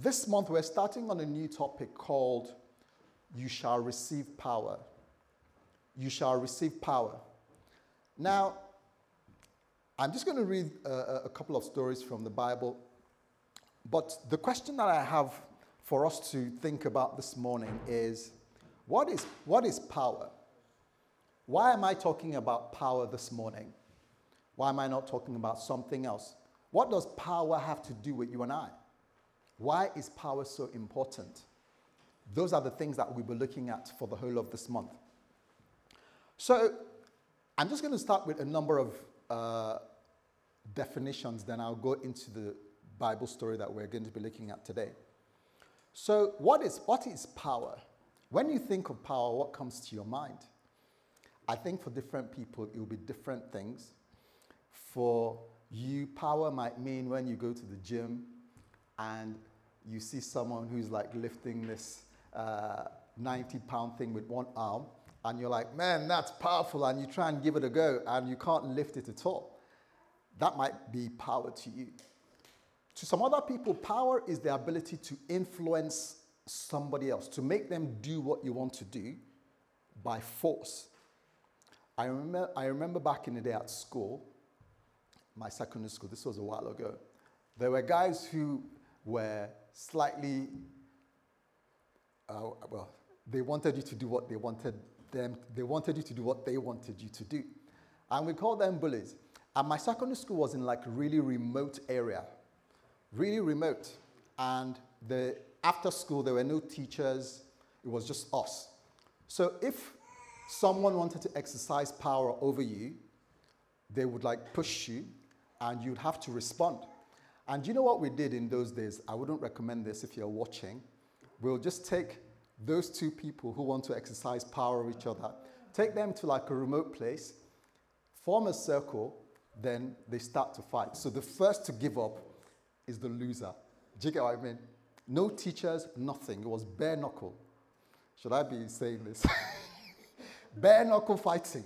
This month, we're starting on a new topic called You Shall Receive Power. You shall receive power. Now, I'm just going to read a couple of stories from the Bible. But the question that I have for us to think about this morning is, what is power? Why am I talking about power this morning? Why am I not talking about something else? What does power have to do with you and I? Why is power so important? Those are the things that we'll be looking at for the whole of this month. So I'm just going to start with a number of definitions, then I'll go into the Bible story that we're going to be looking at today. So what is power? When you think of power, what comes to your mind? I think for different people, it will be different things. For you, power might mean when you go to the gym and you see someone who's like lifting this 90-pound thing with one arm, and you're like, man, that's powerful, and you try and give it a go, and you can't lift it at all. That might be power to you. To some other people, power is the ability to influence somebody else, to make them do what you want to do by force. I remember back in the day at school, my secondary school, this was a while ago, there were guys who were slightly, they wanted you to do what they wanted you to do what they wanted you to do. And we called them bullies. And my secondary school was in like a really remote area. Really remote. And after school, there were no teachers. It was just us. So if someone wanted to exercise power over you, they would like push you, and you'd have to respond. And you know what we did in those days? I wouldn't recommend this if you're watching. We'll just take those two people who want to exercise power over each other, take them to like a remote place, form a circle, then they start to fight. So the first to give up is the loser. Do you get what I mean? No teachers, nothing. It was bare knuckle. Should I be saying this? Bare knuckle fighting.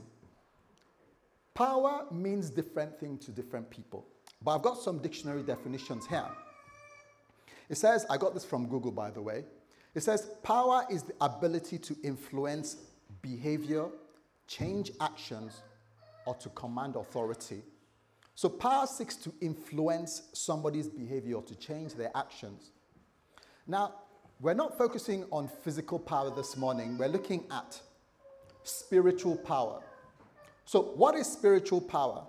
Power means different things to different people. But I've got some dictionary definitions here. It says, I got this from Google, by the way. It says, power is the ability to influence behavior, change actions, or to command authority. So power seeks to influence somebody's behavior or to change their actions. Now, we're not focusing on physical power this morning. We're looking at spiritual power. So what is spiritual power?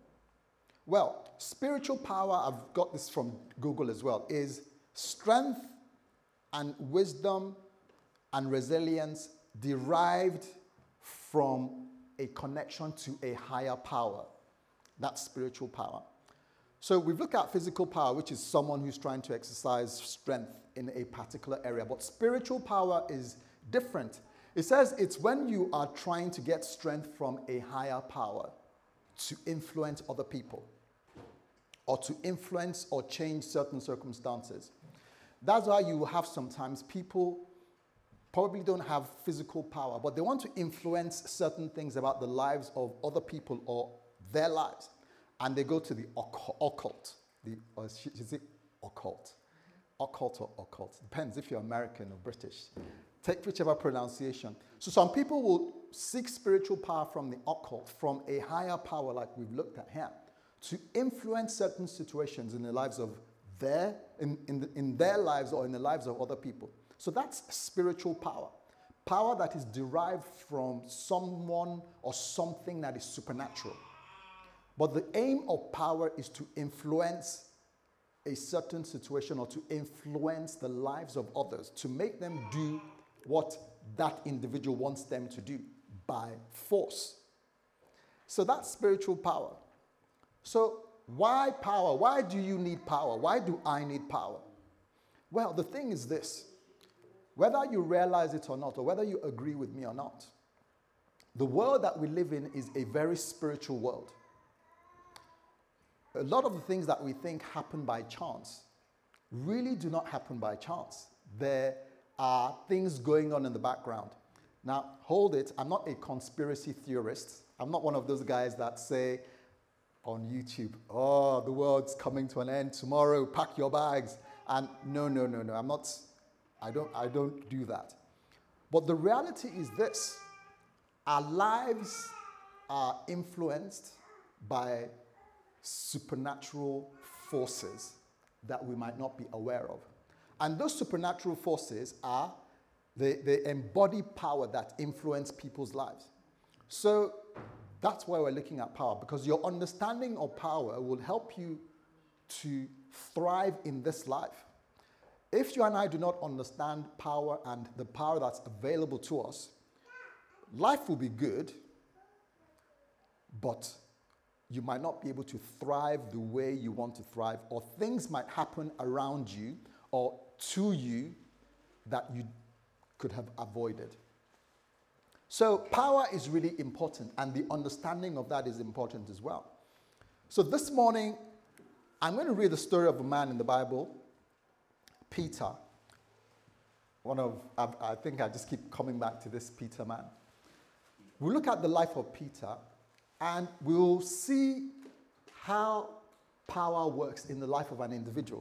Well, spiritual power, I've got this from Google as well, is strength and wisdom and resilience derived from a connection to a higher power. That's spiritual power. So we've looked at physical power, which is someone who's trying to exercise strength in a particular area. But spiritual power is different. It says it's when you are trying to get strength from a higher power to influence other people or to influence or change certain circumstances. That's why you have sometimes people probably don't have physical power, but they want to influence certain things about the lives of other people or their lives. And they go to the occult. Is it occult? Occult or occult? Depends if you're American or British. Take whichever pronunciation. So some people will seek spiritual power from the occult, from a higher power like we've looked at here, to influence certain situations in the lives of in their lives or in the lives of other people. So that's spiritual power. Power that is derived from someone or something that is supernatural. But the aim of power is to influence a certain situation or to influence the lives of others, to make them do what that individual wants them to do by force. So that's spiritual power. So why power? Why do you need power? Why do I need power? Well, the thing is this. Whether you realize it or not, or whether you agree with me or not, the world that we live in is a very spiritual world. A lot of the things that we think happen by chance really do not happen by chance. There are things going on in the background. Now, hold it. I'm not a conspiracy theorist. I'm not one of those guys that say on YouTube, oh, the world's coming to an end tomorrow, pack your bags. And no, I don't do that. But the reality is this: our lives are influenced by supernatural forces that we might not be aware of. And those supernatural forces are the embodied power that influence people's lives. So that's why we're looking at power, because your understanding of power will help you to thrive in this life. If you and I do not understand power and the power that's available to us, life will be good, but you might not be able to thrive the way you want to thrive, or things might happen around you or to you that you could have avoided. So power is really important, and the understanding of that is important as well. So this morning, I'm going to read the story of a man in the Bible, Peter. I think I just keep coming back to this Peter man. We'll look at the life of Peter, and we'll see how power works in the life of an individual.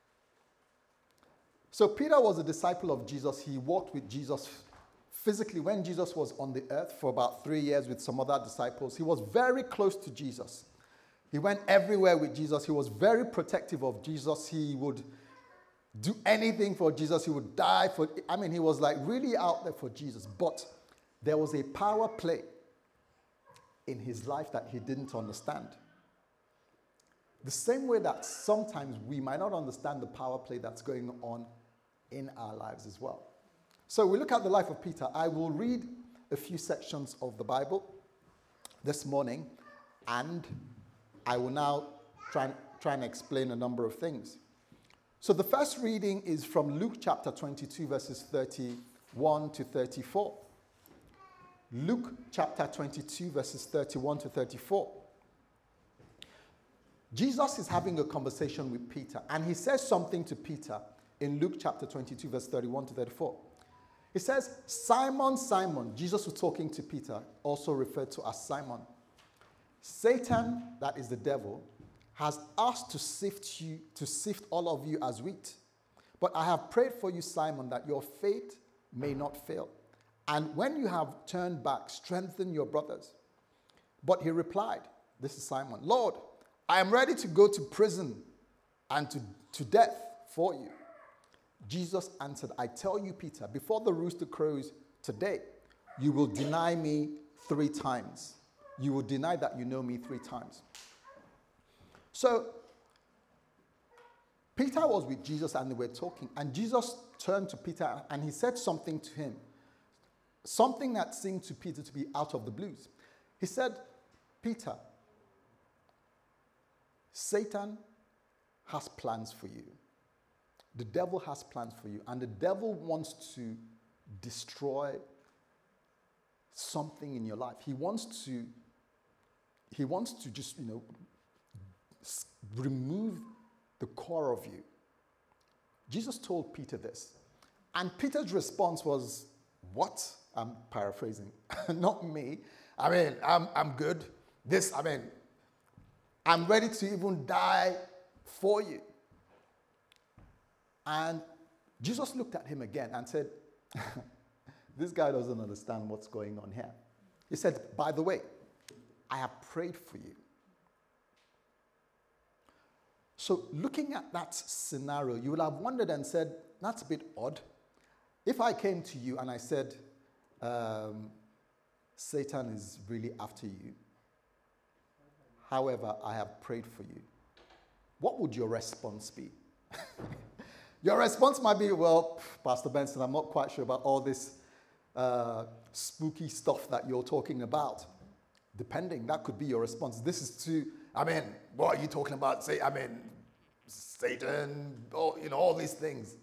So Peter was a disciple of Jesus. He walked with Jesus physically when Jesus was on the earth for about 3 years with some other disciples. He was very close to Jesus. He went everywhere with Jesus. He was very protective of Jesus. He would do anything for Jesus. He would die for, he was like really out there for Jesus. But there was a power play in his life that he didn't understand. The same way that sometimes we might not understand the power play that's going on in our lives as well. So we look at the life of Peter. I will read a few sections of the Bible this morning, and I will now try and explain a number of things. So the first reading is from Luke chapter 22, verses 31 to 34. Luke chapter 22, verses 31 to 34. Jesus is having a conversation with Peter, and he says something to Peter in Luke chapter 22, verse 31 to 34. He says, Simon, Simon, Jesus was talking to Peter, also referred to as Simon. Satan, that is the devil, has asked to sift all of you as wheat. But I have prayed for you, Simon, that your faith may not fail. And when you have turned back, strengthen your brothers. But he replied, this is Simon, Lord, I am ready to go to prison and to death for you. Jesus answered, I tell you, Peter, before the rooster crows today, you will deny me 3 times. You will deny that you know me 3 times. So, Peter was with Jesus and they were talking, and Jesus turned to Peter and he said something to him. Something that seemed to Peter to be out of the blues. He said, Peter, Satan has plans for you. The devil has plans for you, and the devil wants to destroy something in your life. He wants to just, remove the core of you. Jesus told Peter this, and Peter's response was, what? I'm paraphrasing. Not me. I'm good. I'm ready to even die for you. And Jesus looked at him again and said, this guy doesn't understand what's going on here. He said, by the way, I have prayed for you. So looking at that scenario, you would have wondered and said, that's a bit odd. If I came to you and I said, Satan is really after you, however, I have prayed for you, what would your response be? Your response might be, well, Pastor Benson, I'm not quite sure about all this spooky stuff that you're talking about. Depending, that could be your response. This is what are you talking about? Satan, all these things.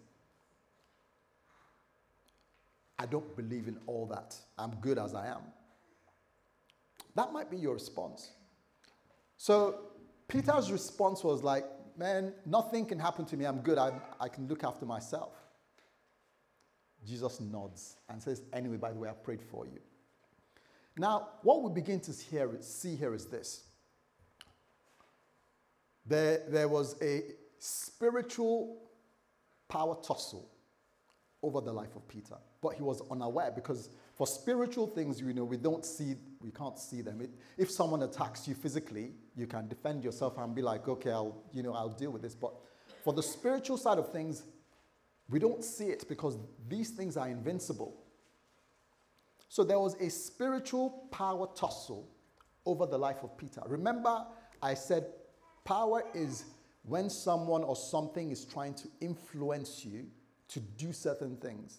I don't believe in all that. I'm good as I am. That might be your response. So Peter's response was like, man, nothing can happen to me. I'm good. I can look after myself. Jesus nods and says, anyway, by the way, I prayed for you. Now, what we begin to see here is this. There was a spiritual power tussle over the life of Peter. But he was unaware because for spiritual things, we can't see them. If someone attacks you physically, you can defend yourself and be like, okay, I'll deal with this. But for the spiritual side of things, we don't see it because these things are invincible. So there was a spiritual power tussle over the life of Peter. Remember, I said power is when someone or something is trying to influence you to do certain things.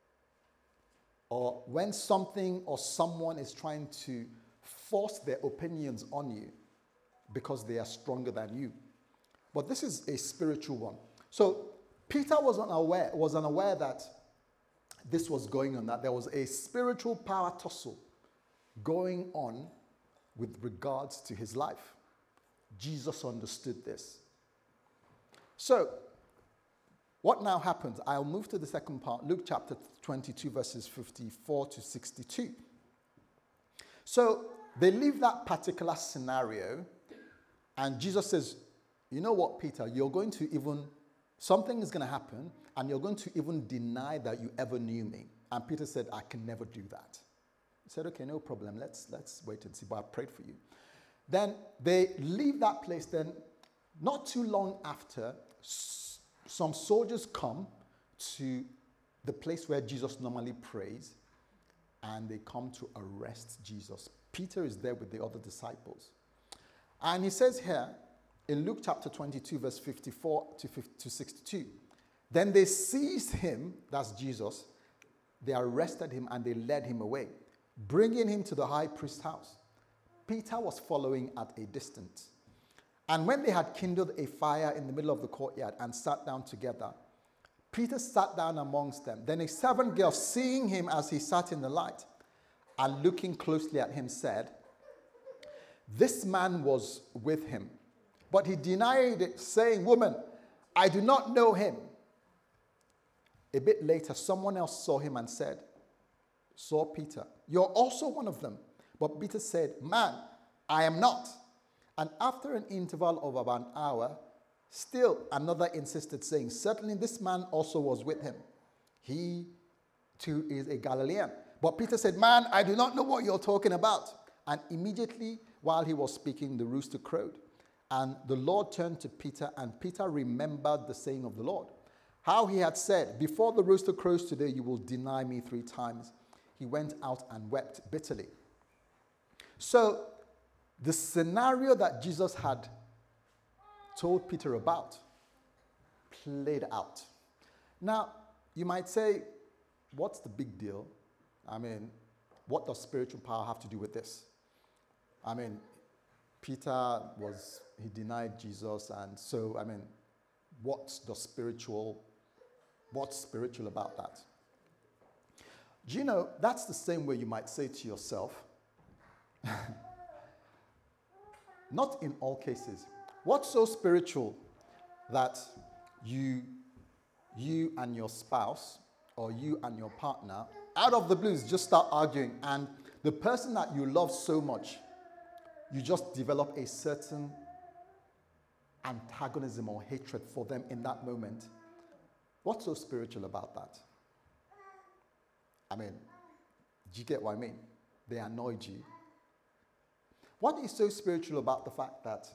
Or when something or someone is trying to force their opinions on you because they are stronger than you. But this is a spiritual one. So Peter was unaware that this was going on, that there was a spiritual power tussle going on with regards to his life. Jesus understood this. So, what now happens? I'll move to the second part, Luke chapter 22, verses 54 to 62. So, they leave that particular scenario, and Jesus says, you know what, Peter, something is going to happen, and you're going to even deny that you ever knew me. And Peter said, I can never do that. He said, okay, no problem. Let's wait and see, but I prayed for you. Then they leave that place. Then not too long after, some soldiers come to the place where Jesus normally prays, and they come to arrest Jesus. Peter is there with the other disciples. And he says here, in Luke chapter 22, verse 54 to 62, then they seized him, that's Jesus, they arrested him and they led him away, bringing him to the high priest's house. Peter was following at a distance. And when they had kindled a fire in the middle of the courtyard and sat down together, Peter sat down amongst them. Then a servant girl, seeing him as he sat in the light and looking closely at him, said, this man was with him. But he denied it, saying, woman, I do not know him. A bit later, someone else saw him and said, saw Peter, you're also one of them. But Peter said, man, I am not. And after an interval of about an hour, still another insisted, saying, certainly this man also was with him. He too is a Galilean. But Peter said, man, I do not know what you're talking about. And immediately while he was speaking, the rooster crowed. And the Lord turned to Peter, and Peter remembered the saying of the Lord, how he had said, before the rooster crows today, you will deny me 3 times. He went out and wept bitterly. So the scenario that Jesus had told Peter about played out. Now, you might say, what's the big deal? I mean, what does spiritual power have to do with this? I mean, Peter he denied Jesus, and so, I mean, what's spiritual about that? Do you know, that's the same way you might say to yourself, not in all cases, what's so spiritual that you and your spouse or you and your partner, out of the blues, just start arguing, and the person that you love so much, you just develop a certain antagonism or hatred for them in that moment. What's so spiritual about that? I mean, do you get what I mean? They annoyed you. What is so spiritual about the fact that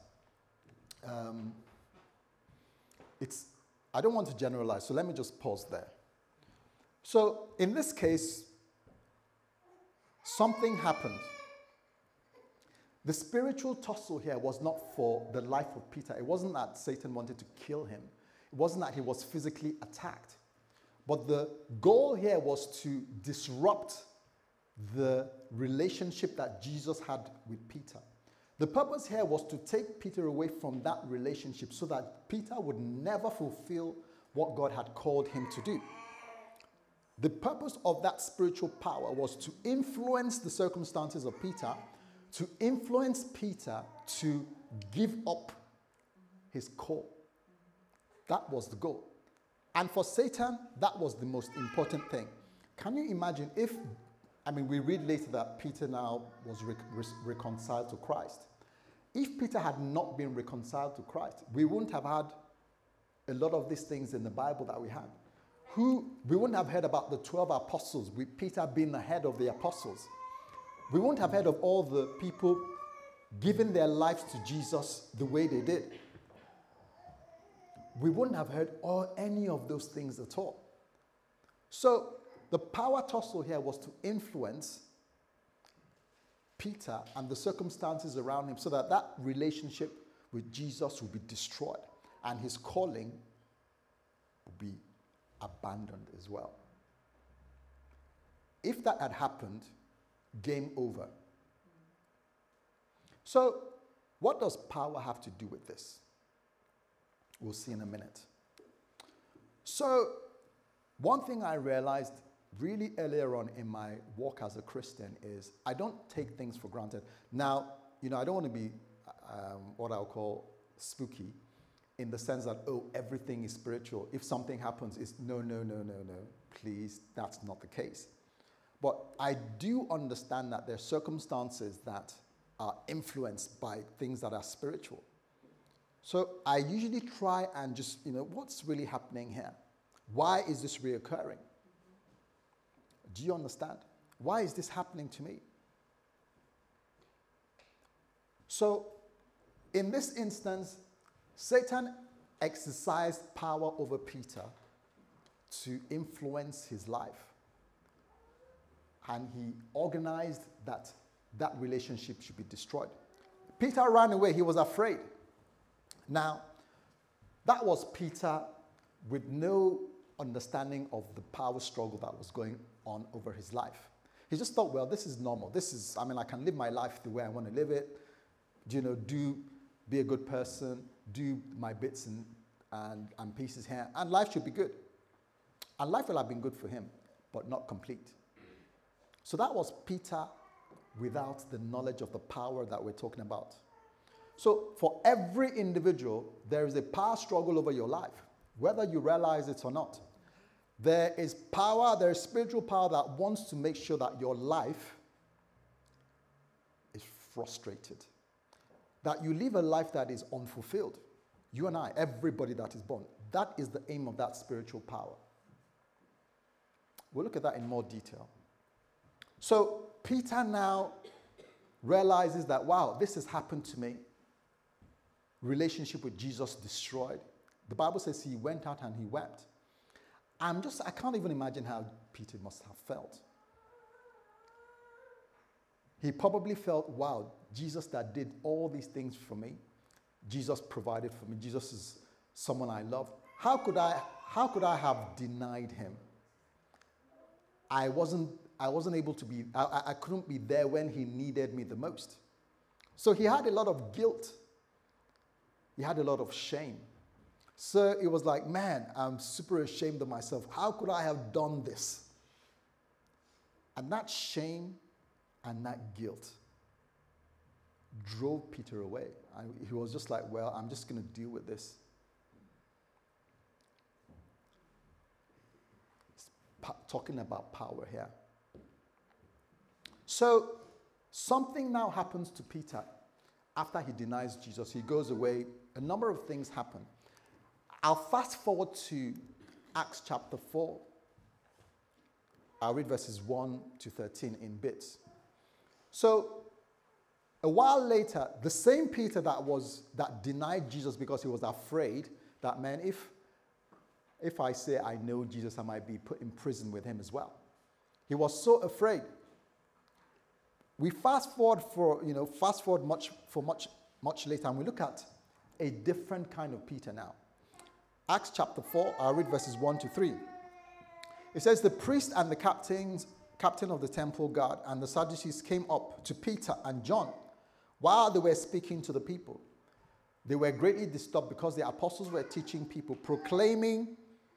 I don't want to generalize, so let me just pause there. So in this case, something happened. The spiritual tussle here was not for the life of Peter. It wasn't that Satan wanted to kill him. It wasn't that he was physically attacked. But the goal here was to disrupt the relationship that Jesus had with Peter. The purpose here was to take Peter away from that relationship so that Peter would never fulfill what God had called him to do. The purpose of that spiritual power was to influence the circumstances of Peter, to influence Peter to give up his call. That was the goal. And for Satan, that was the most important thing. Can you imagine we read later that Peter now was reconciled to Christ. If Peter had not been reconciled to Christ, we wouldn't have had a lot of these things in the Bible that we have. We wouldn't have heard about the 12 apostles, with Peter being the head of the apostles. We wouldn't have heard of all the people giving their lives to Jesus the way they did. We wouldn't have heard any of those things at all. So the power tussle here was to influence Peter and the circumstances around him so that that relationship with Jesus would be destroyed and his calling would be abandoned as well. If that had happened, game over. So, what does power have to do with this? We'll see in a minute. So, one thing I realized really earlier on in my walk as a Christian is I don't take things for granted. Now, I don't want to be what I'll call spooky in the sense that, everything is spiritual. If something happens, it's no. Please, that's not the case. But I do understand that there are circumstances that are influenced by things that are spiritual. So I usually try and just, what's really happening here? Why is this reoccurring? Do you understand? Why is this happening to me? So, in this instance, Satan exercised power over Peter to influence his life. And he organized that relationship should be destroyed. Peter ran away. He was afraid. Now, that was Peter with no understanding of the power struggle that was going on over his life. He just thought, well, this is normal. I can live my life the way I want to live it. Be a good person, do my bits and pieces here, and life should be good. And life will have been good for him, but not complete. So that was Peter without the knowledge of the power that we're talking about. So for every individual, there is a power struggle over your life, whether you realize it or not. There is spiritual power that wants to make sure that your life is frustrated. That you live a life that is unfulfilled. You and I, everybody that is born. That is the aim of that spiritual power. We'll look at that in more detail. So Peter now realizes that, wow, this has happened to me. Relationship with Jesus destroyed. The Bible says he went out and he wept. I can't even imagine how Peter must have felt. He probably felt, wow, Jesus that did all these things for me, Jesus provided for me, Jesus is someone I love. How could I have denied him? I wasn't able to be, I couldn't be there when he needed me the most. So he had a lot of guilt. He had a lot of shame. So it was like, man, I'm super ashamed of myself. How could I have done this? And that shame and that guilt drove Peter away. And he was just like, well, I'm just going to deal with this. Talking about power here. So something now happens to Peter after he denies Jesus. He goes away. A number of things happen. I'll fast forward to Acts chapter 4. I'll read verses 1 to 13 in bits. So a while later, the same Peter that denied Jesus because he was afraid that, man, if I say I know Jesus, I might be put in prison with him as well. He was so afraid. We fast forward much later, and we look at a different kind of Peter now. Acts chapter 4, I'll read verses 1 to 3. It says, the priest and the captain of the temple guard and the Sadducees came up to Peter and John while they were speaking to the people. They were greatly disturbed because the apostles were teaching people, proclaiming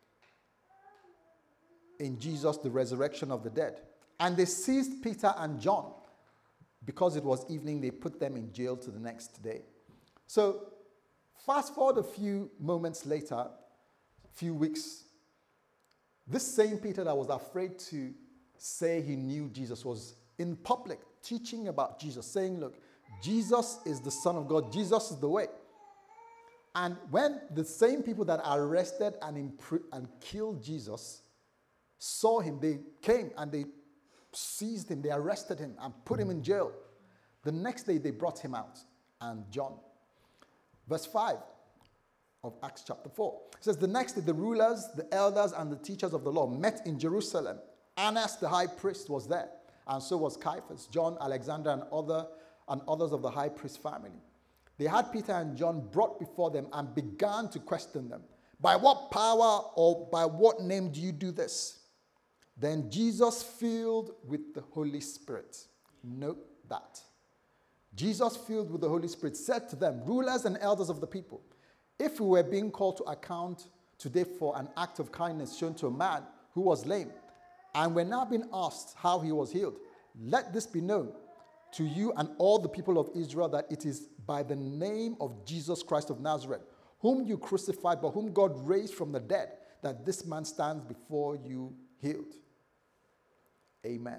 in Jesus the resurrection of the dead. And they seized Peter and John. Because it was evening, they put them in jail to the next day. So fast forward a few moments later, a few weeks, this same Peter that was afraid to say he knew Jesus was in public teaching about Jesus, saying, look, Jesus is the Son of God. Jesus is the way. And when the same people that arrested and killed Jesus saw him, they came and they seized him, they arrested him and put him in jail. The next day they brought him out. And John, verse 5 of Acts chapter 4, it says, the next day the rulers, the elders, and the teachers of the law met in Jerusalem. Annas the high priest was there, and so was Caiaphas, John, Alexander, and others of the high priest family. They had Peter and John brought before them and began to question them. By what power or by what name do you do this? Then Jesus, filled with the Holy Spirit, note that. Jesus, filled with the Holy Spirit, said to them, rulers and elders of the people, if we were being called to account today for an act of kindness shown to a man who was lame, and we're now being asked how he was healed, let this be known to you and all the people of Israel that it is by the name of Jesus Christ of Nazareth, whom you crucified, but whom God raised from the dead, that this man stands before you healed. Amen.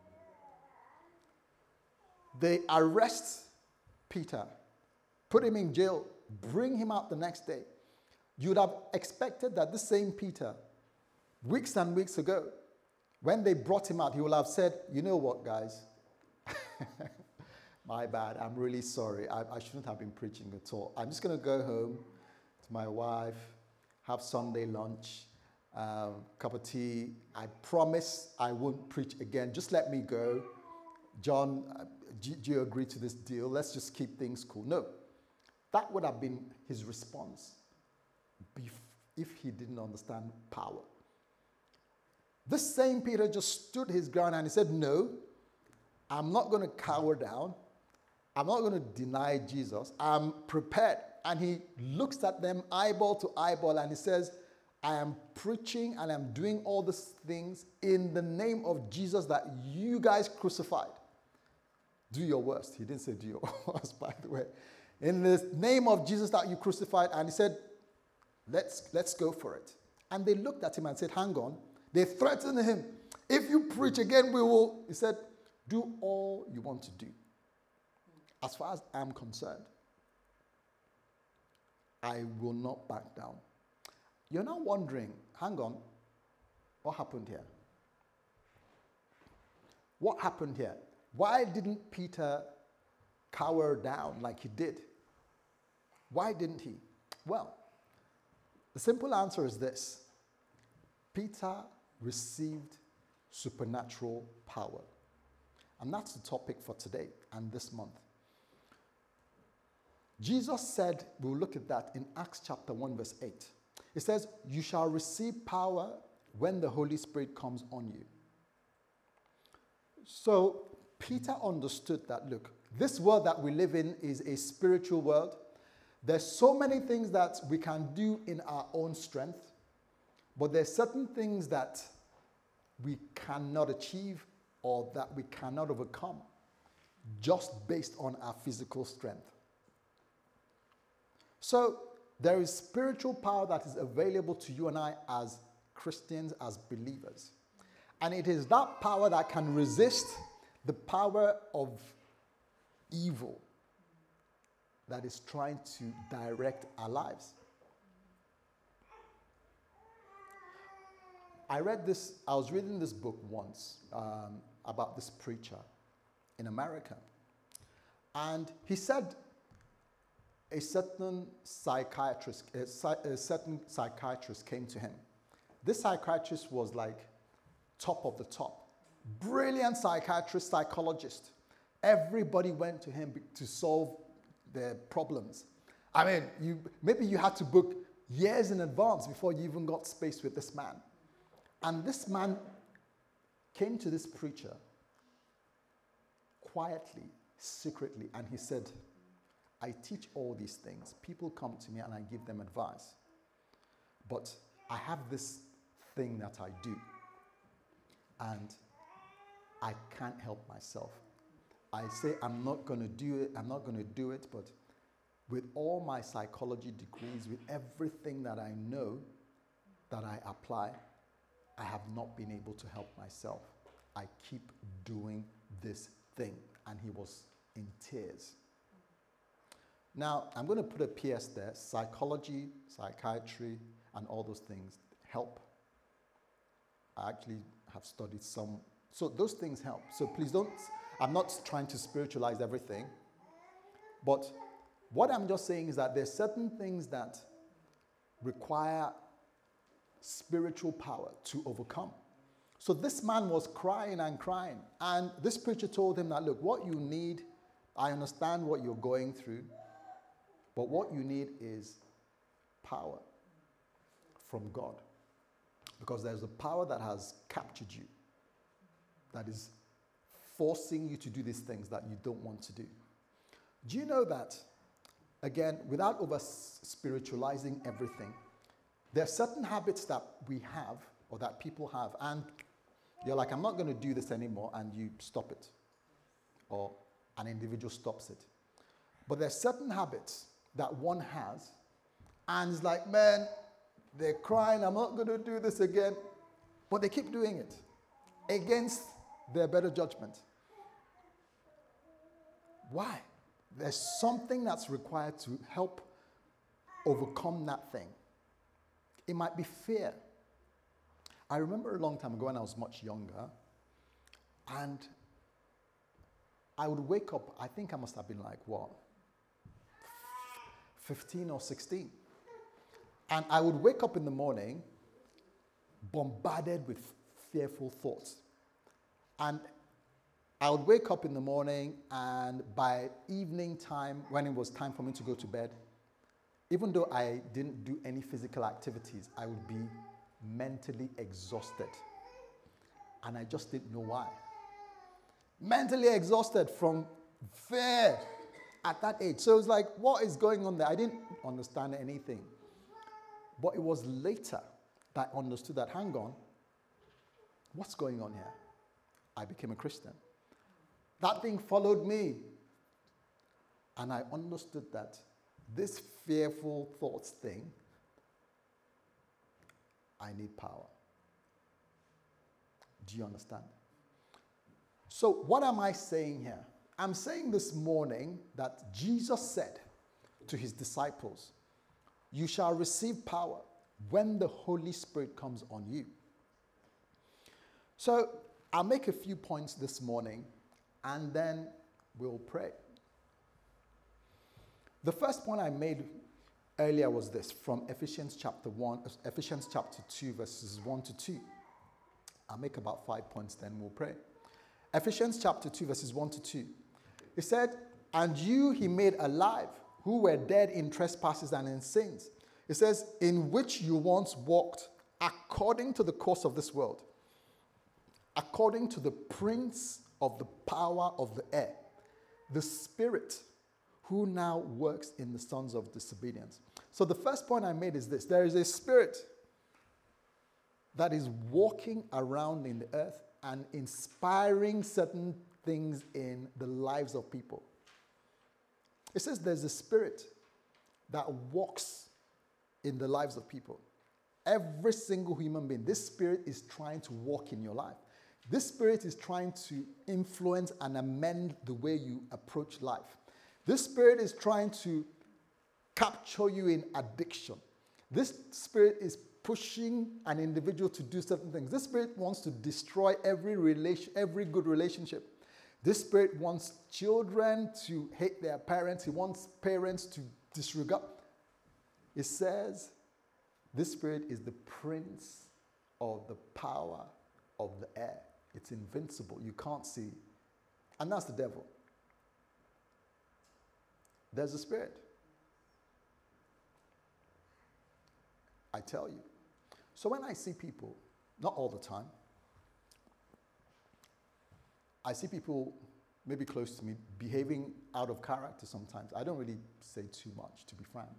They arrest Peter, put him in jail, bring him out the next day. You would have expected that the same Peter, weeks and weeks ago, when they brought him out, he will have said, you know what, guys? My bad. I'm really sorry. I shouldn't have been preaching at all. I'm just going to go home to my wife, have Sunday lunch, cup of tea. I promise I won't preach again. Just let me go. John, do you agree to this deal? Let's just keep things cool. No. That would have been his response if he didn't understand power. This same Peter just stood his ground and he said, no, I'm not going to cower down. I'm not going to deny Jesus. I'm prepared. And he looks at them eyeball to eyeball and he says, I am preaching and I'm doing all these things in the name of Jesus that you guys crucified. Do your worst. He didn't say do your worst, by the way. In the name of Jesus that you crucified. And he said, let's go for it. And they looked at him and said, hang on. They threatened him. If you preach again, we will. He said, do all you want to do. As far as I'm concerned, I will not back down. You're now wondering, hang on, what happened here? What happened here? Why didn't Peter cower down like he did? Why didn't he? Well, the simple answer is this. Peter received supernatural power. And that's the topic for today and this month. Jesus said, we'll look at that in Acts chapter 1 verse 8. It says, you shall receive power when the Holy Spirit comes on you. So Peter understood that, look, this world that we live in is a spiritual world. There's so many things that we can do in our own strength, but there's certain things that we cannot achieve or that we cannot overcome just based on our physical strength. So there is spiritual power that is available to you and I as Christians, as believers. And it is that power that can resist the power of evil that is trying to direct our lives. I was reading this book once about this preacher in America. And he said a certain psychiatrist came to him. This psychiatrist was like top of the top. Brilliant psychiatrist, psychologist. Everybody went to him to solve their problems. I mean, maybe you had to book years in advance before you even got space with this man. And this man came to this preacher quietly, secretly, and he said, I teach all these things. People come to me and I give them advice. But I have this thing that I do. And I can't help myself. I say I'm not going to do it, but with all my psychology degrees, with everything that I know that I apply, I have not been able to help myself. I keep doing this thing. And he was in tears. Now, I'm going to put a PS there. Psychology, psychiatry, and all those things help. I actually have studied some. So those things help. So please don't, I'm not trying to spiritualize everything. But what I'm just saying is that there's certain things that require spiritual power to overcome. So this man was crying and crying. And this preacher told him that, look, what you need, I understand what you're going through, but what you need is power from God. Because there's a power that has captured you, that is forcing you to do these things that you don't want to do. Do you know that, again, without over spiritualizing everything, there are certain habits that we have or that people have, and you're like, I'm not going to do this anymore, and you stop it. Or an individual stops it. But there are certain habits that one has, and it's like, man, they're crying, I'm not going to do this again. But they keep doing it against their better judgment. Why? There's something that's required to help overcome that thing. It might be fear. I remember a long time ago when I was much younger, and I would wake up, I think I must have been like, 15 or 16. And I would wake up in the morning bombarded with fearful thoughts. And I would wake up in the morning, and by evening time, when it was time for me to go to bed, even though I didn't do any physical activities, I would be mentally exhausted. And I just didn't know why. Mentally exhausted from fear at that age. So it was like, what is going on there? I didn't understand anything. But it was later that I understood that, hang on, what's going on here? I became a Christian. That thing followed me. And I understood that this fearful thoughts thing, I need power. Do you understand? So what am I saying here? I'm saying this morning that Jesus said to his disciples, you shall receive power when the Holy Spirit comes on you. So I'll make a few points this morning, and then we'll pray. The first point I made earlier was this, from Ephesians chapter 2, verses 1 to 2. I'll make about 5 points, then we'll pray. Ephesians chapter 2, verses 1 to 2. It said, and you he made alive, who were dead in trespasses and in sins. It says, in which you once walked according to the course of this world, according to the prince of the power of the air, the spirit who now works in the sons of disobedience. So the first point I made is this. There is a spirit that is walking around in the earth and inspiring certain things in the lives of people. It says there's a spirit that walks in the lives of people. Every single human being, this spirit is trying to walk in your life. This spirit is trying to influence and amend the way you approach life. This spirit is trying to capture you in addiction. This spirit is pushing an individual to do certain things. This spirit wants to destroy every good relationship. This spirit wants children to hate their parents. He wants parents to disregard. It says this spirit is the prince of the power of the air. It's invincible. You can't see. And that's the devil. There's a spirit. I tell you. So when I see people, not all the time, I see people maybe close to me behaving out of character sometimes. I don't really say too much, to be frank.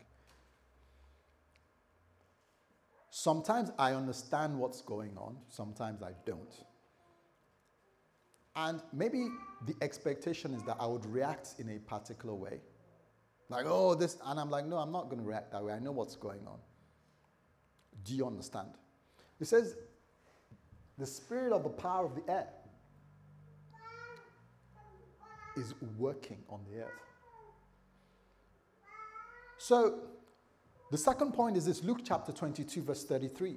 Sometimes I understand what's going on. Sometimes I don't. And maybe the expectation is that I would react in a particular way. Like, oh, this, and I'm like, no, I'm not going to react that way. I know what's going on. Do you understand? It says, the spirit of the power of the air is working on the earth. So the second point is this: Luke chapter 22, verse 33.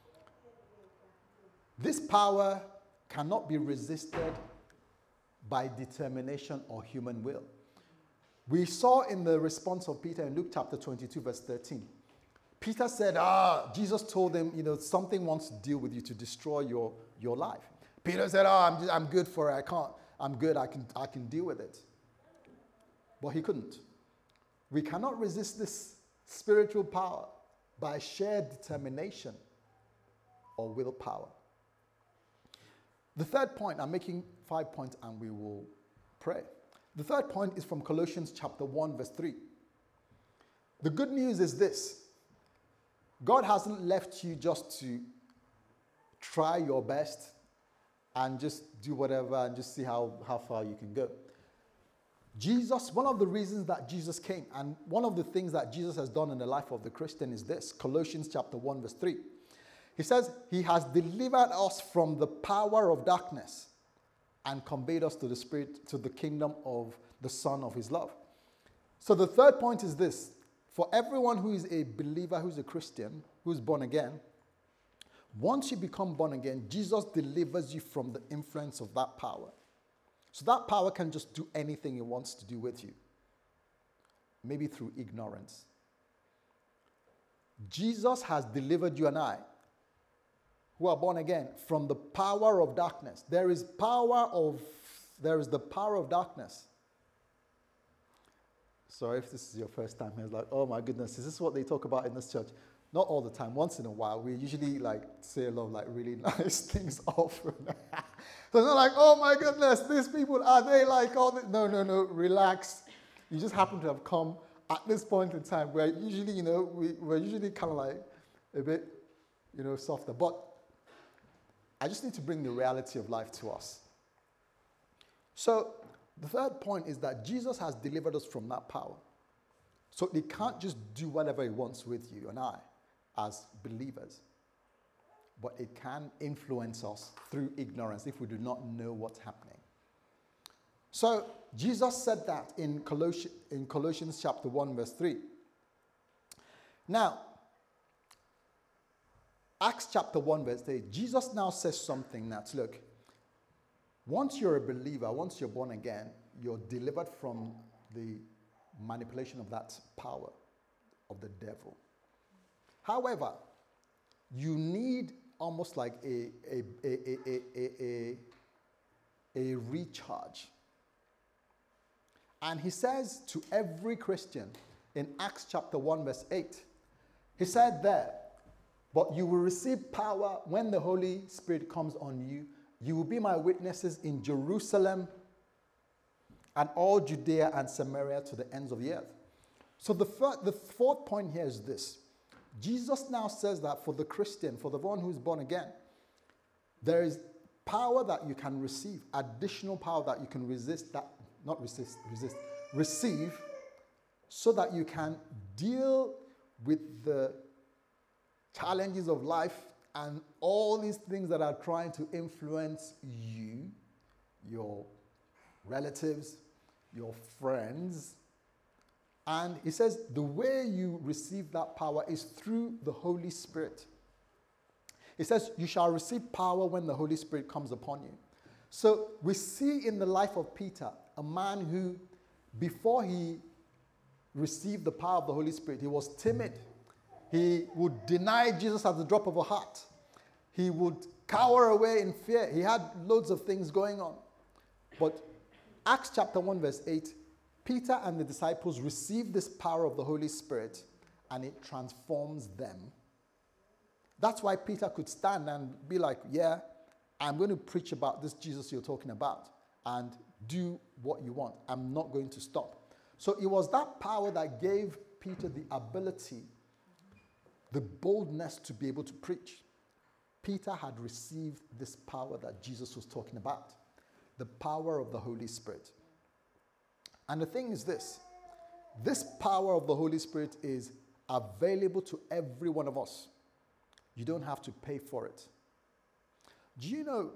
This power cannot be resisted by determination or human will. We saw in the response of Peter in Luke chapter 22, verse 13. Peter said, Jesus told him, something wants to deal with you to destroy your life. Peter said, I'm good for it. I'm good. I can deal with it. But he couldn't. We cannot resist this spiritual power by sheer determination or willpower. The third point, I'm making 5 points and we will pray. The third point is from Colossians chapter 1, verse 3. The good news is this: God hasn't left you just to try your best and just do whatever and just see how far you can go. Jesus, one of the reasons that Jesus came, and one of the things that Jesus has done in the life of the Christian is this: Colossians chapter 1, verse 3. He says, He has delivered us from the power of darkness and conveyed us to the kingdom of the Son of His love. So the third point is this: for everyone who is a believer, who's a Christian, who's born again, once you become born again, Jesus delivers you from the influence of that power. So that power can just do anything it wants to do with you, maybe through ignorance. Jesus has delivered you and I, who are born again, from the power of darkness. There is the power of darkness. So if this is your first time here, it's like, oh my goodness, is this what they talk about in this church? Not all the time. Once in a while, we usually say a lot of really nice things often. So it's not like, oh my goodness, these people, are they like all this? No, relax. You just happen to have come at this point in time where usually, we're usually kind of like a bit, softer. But I just need to bring the reality of life to us. So the third point is that Jesus has delivered us from that power. So He can't just do whatever He wants with you and I as believers. But it can influence us through ignorance if we do not know what's happening. So Jesus said that in Colossians chapter 1, verse 3. Now, Acts chapter 1, verse 8, Jesus now says something that's, look, once you're a believer, once you're born again, you're delivered from the manipulation of that power of the devil. However, you need almost like a recharge. And He says to every Christian in Acts chapter 1, verse 8, He said there, but you will receive power when the Holy Spirit comes on you. You will be my witnesses in Jerusalem and all Judea and Samaria to the ends of the earth. So the fourth point here is this. Jesus now says that for the Christian, for the one who is born again, there is power that you can receive, additional power that you can receive, so that you can deal with the challenges of life and all these things that are trying to influence you, your relatives, your friends. And He says the way you receive that power is through the Holy Spirit. He says you shall receive power when the Holy Spirit comes upon you. So we see in the life of Peter, a man who, before he received the power of the Holy Spirit, he was timid. He would deny Jesus at the drop of a hat. He would cower away in fear. He had loads of things going on. But Acts chapter 1, verse 8, Peter and the disciples received this power of the Holy Spirit, and it transforms them. That's why Peter could stand and be like, yeah, I'm going to preach about this Jesus you're talking about and do what you want. I'm not going to stop. So it was that power that gave Peter the ability, the boldness to be able to preach. Peter had received this power that Jesus was talking about, the power of the Holy Spirit. And the thing is this power of the Holy Spirit is available to every one of us. You don't have to pay for it. Do you know,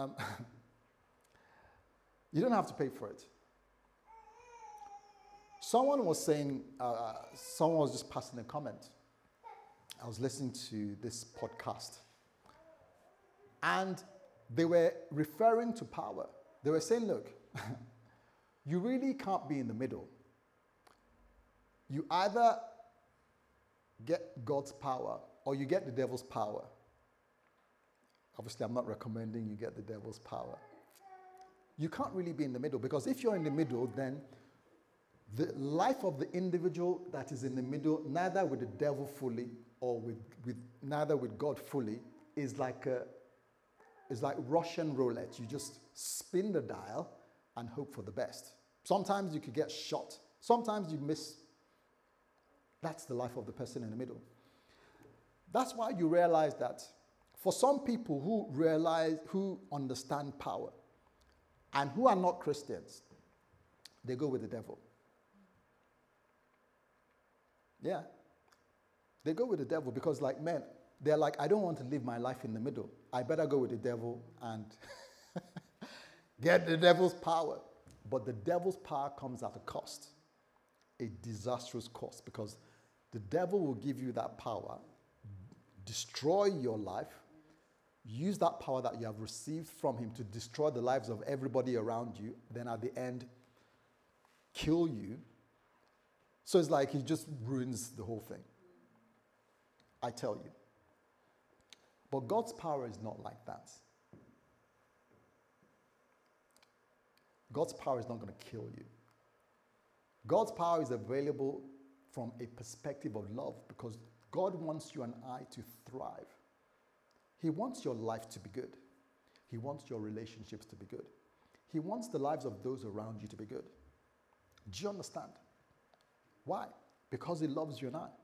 you don't have to pay for it. Someone was saying, someone was just passing a comment. I was listening to this podcast, and they were referring to power. They were saying, look, you really can't be in the middle. You either get God's power or you get the devil's power. Obviously, I'm not recommending you get the devil's power. You can't really be in the middle, because if you're in the middle, then the life of the individual that is in the middle, neither with the devil fully or with neither with God fully, is like Russian roulette. You just spin the dial and hope for the best. Sometimes you could get shot. Sometimes you miss. That's the life of the person in the middle. That's why you realize that for some people who understand power and who are not Christians, they go with the devil. Yeah. They go with the devil because, like, men, they're like, I don't want to live my life in the middle. I better go with the devil and get the devil's power. But the devil's power comes at a cost, a disastrous cost, because the devil will give you that power, destroy your life, use that power that you have received from him to destroy the lives of everybody around you, then at the end, kill you. So it's like he just ruins the whole thing. I tell you. But God's power is not like that. God's power is not going to kill you. God's power is available from a perspective of love, because God wants you and I to thrive. He wants your life to be good. He wants your relationships to be good. He wants the lives of those around you to be good. Do you understand? Why? Because he loves you and I.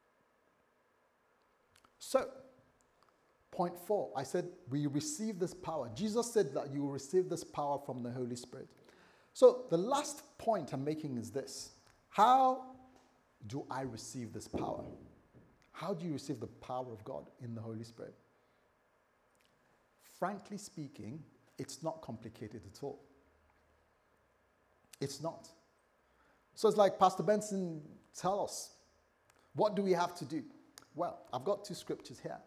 So, point 4, I said we receive this power. Jesus said that you will receive this power from the Holy Spirit. So, the last point I'm making is this. How do I receive this power? How do you receive the power of God in the Holy Spirit? Frankly speaking, it's not complicated at all. It's not. So it's like, Pastor Benson, tell us, what do we have to do? Well, I've got 2 scriptures here.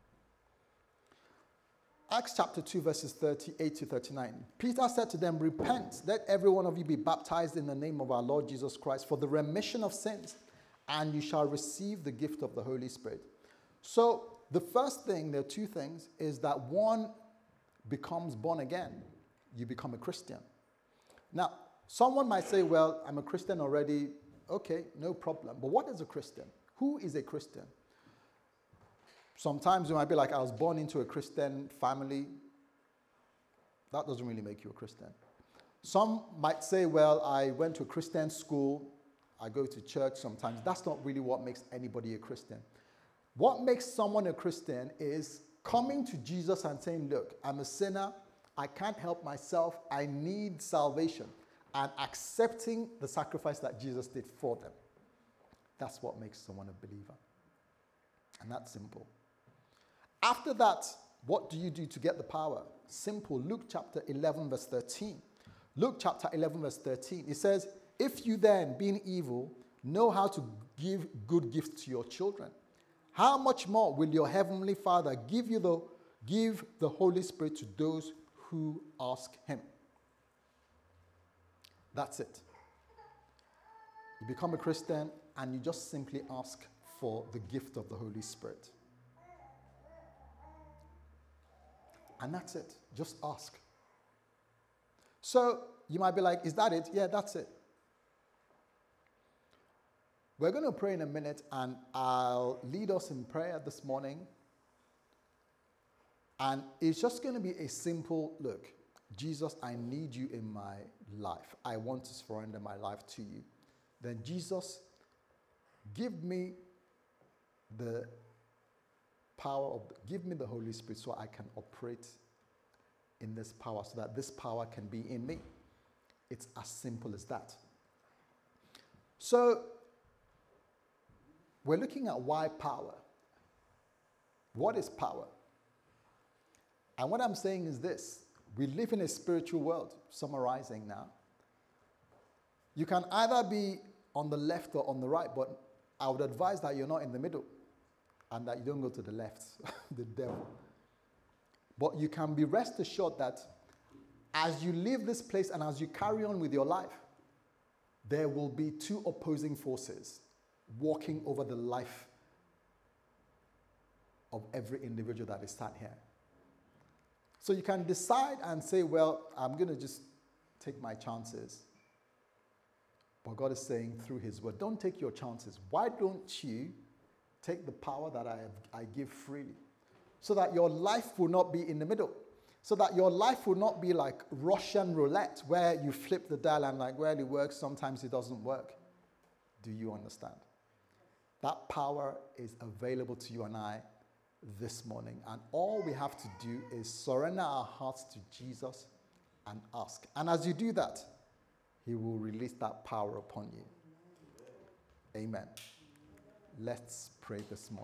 Acts chapter 2, verses 38 to 39. Peter said to them, repent, let every one of you be baptized in the name of our Lord Jesus Christ for the remission of sins, and you shall receive the gift of the Holy Spirit. So the first thing, there are 2 things, is that one becomes born again. You become a Christian. Now, someone might say, well, I'm a Christian already. Okay, no problem. But what is a Christian? Who is a Christian? Sometimes you might be like, I was born into a Christian family. That doesn't really make you a Christian. Some might say, well, I went to a Christian school. I go to church sometimes. That's not really what makes anybody a Christian. What makes someone a Christian is coming to Jesus and saying, look, I'm a sinner. I can't help myself. I need salvation. And accepting the sacrifice that Jesus did for them. That's what makes someone a believer. And that's simple. After that, what do you do to get the power? Simple. Luke chapter 11, verse 13. Luke chapter 11, verse 13. It says, if you then, being evil, know how to give good gifts to your children, how much more will your heavenly Father give the Holy Spirit to those who ask him? That's it. You become a Christian and you just simply ask for the gift of the Holy Spirit. And that's it. Just ask. So you might be like, is that it? Yeah, that's it. We're going to pray in a minute, and I'll lead us in prayer this morning. And it's just going to be a simple look. Jesus, I need you in my life. I want to surrender my life to you. Then Jesus, give me the power give me the Holy Spirit so I can operate in this power, so that this power can be in me. It's as simple as that. So, we're looking at why power. What is power? And what I'm saying is this. We live in a spiritual world, summarizing now. You can either be on the left or on the right, but I would advise that you're not in the middle and that you don't go to the left, the devil. But you can be rest assured that as you leave this place and as you carry on with your life, there will be two opposing forces walking over the life of every individual that is sat here. So you can decide and say, well, I'm going to just take my chances. But God is saying through his word, don't take your chances. Why don't you take the power that I give freely? So that your life will not be in the middle. So that your life will not be like Russian roulette, where you flip the dial and like, well, it works, sometimes it doesn't work. Do you understand? That power is available to you and I this morning. And all we have to do is surrender our hearts to Jesus and ask. And as you do that, he will release that power upon you. Amen. Let's pray this morning.